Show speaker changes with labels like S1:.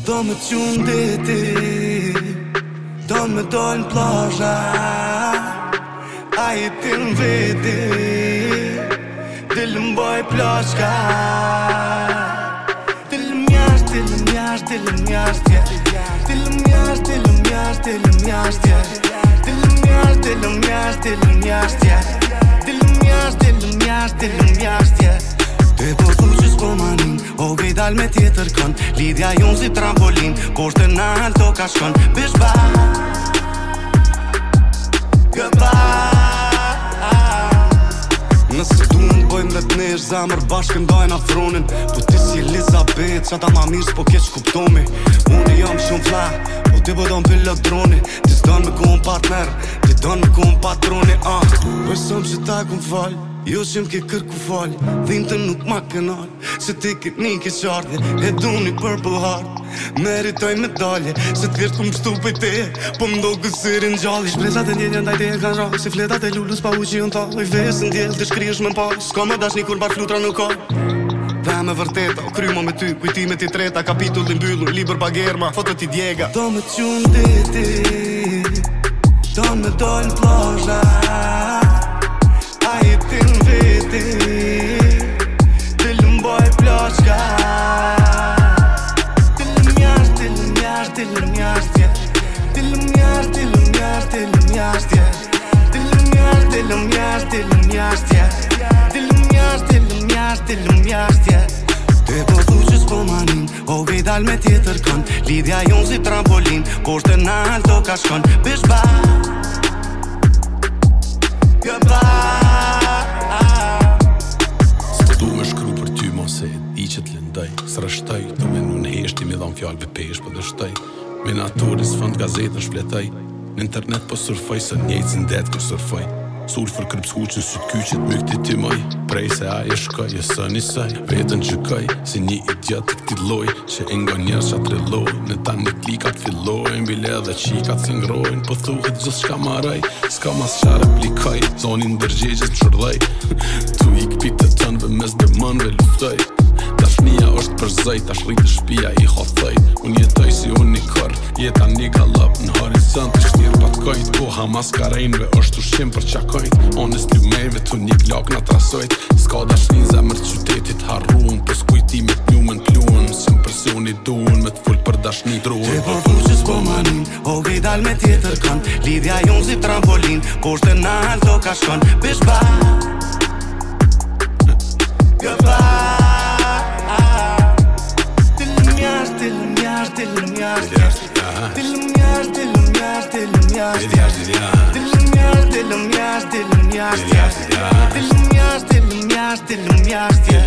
S1: Do me t'junë deti, do me dojnë plazha, a i t'in veti, dilëm boj plashka. Dilëm jasht, dilëm jasht, dilëm jasht, yeah. Dilëm jasht, dilëm jasht, dilëm jasht, yeah. Dilëm jasht, dilëm jasht, dilëm jasht, yeah. Dilëm jasht, dilëm jasht, dilëm jasht, yeah. Te po thu që s'po manin, o vej dal me tjetër kën. Lidhja jonë si trampolin, koshte në alto ka shkon. Bish ba, gëba. Nëse du në bojmë dhe t'nesh, zamër bashkë ndojnë afronin. Po ti si Elizabeth, qata ma mirë s'po keq kuptomi. Unë jam shumë fla, po ti po don pilot droni. Ti s'don me ku partner, ti don me ku patroni. Po sëm që ta kum fal, jo që m'ke kërku fal. Dhimtë nuk ma kënal, se ti këtë një ke qardhje. E du një Purple Heart, meritoj medalje. Se t'vjesht kum shtu pëj teje, po m'do gësirin gjalli. Shpresat e ndjenjën ndaj teje kanë rrallë, si fletat e lullus pa uqi unë talë. I vesën djelë të shkriesh me m'palë, s'ka me dash një kur bar flutra nuk ka. Dhe me vërteta, o krymo me ty, kujtimet i treta. Kapitull i mbyllur, liber bagerma, fotot i djega. Do me t'junë deti, do me dojnë plazha, a i t'in veti, dilëm boj plashka. Dilëm jasht, dilëm jasht, dilëm jasht, yeah. Dilëm jasht, dilëm jasht, dilëm jasht, yeah. Dilëm jasht, dilëm jasht, dilëm jasht, yeah. Dilëm jasht, dilëm jasht, dilëm jasht, yeah. Te po thu që s'po manin, o vej dal me tjetër kën. Lidhja jonë si trampolin, koshte në alto ka shkon. Bish ba, gëba.
S2: S'po du me shkru për ty mo se di që t'lindoj. S'rështoj, të me nun heshti me dhon fjallë për pesh për dështoj. Me naturis fund gazetën shfletoj. Në internet po surfoj, së njejtë zindet kër surfoj. Sulfur kërpskuqën sy t'kyqet mykti ty moj. Prej se aje shkoj, e së njësaj. Vetën gjykoj, si një idiot të këti loj. Që ingo njerës qatë reloj. Në ta një klikat fillojnë, bile dhe qikat s'ingrojnë. Po thuhet gjithë shka maraj, s'ka mas qa replikoj. Zonin ndërgjegjës në shërdhej. Tu i këpit të tënve mes dëmënve luftoj. Dashnia është për zëj, tash rritë shpia i hothëjt. Unë jetoj si unë një kër, jeta një galop në horizont. Të shtirë pat kojt, koha maskarejnve është ushqim për qakojt. Onës ty mejve të një glok në trasojt. S'ka dashnin zemër qytetit harruan, po s'kujtimet njumën pluën. Së impresioni duan me t'full për dashni druan.
S1: Te po thu që s'po manin, o vej dal me tjetër kën. Lidhja jonë si trampolin, koshte në alto ka shkon. Bish ba, gëba. Dilëm jasht, dilëm jasht, dilëm jasht, yeah. Dilëm jasht, dilëm jasht, dilëm jasht, yeah. Dilëm jasht, dilëm jasht, dilëm jasht, yeah. Dilëm jasht, dilëm jasht, dilëm jasht, yeah.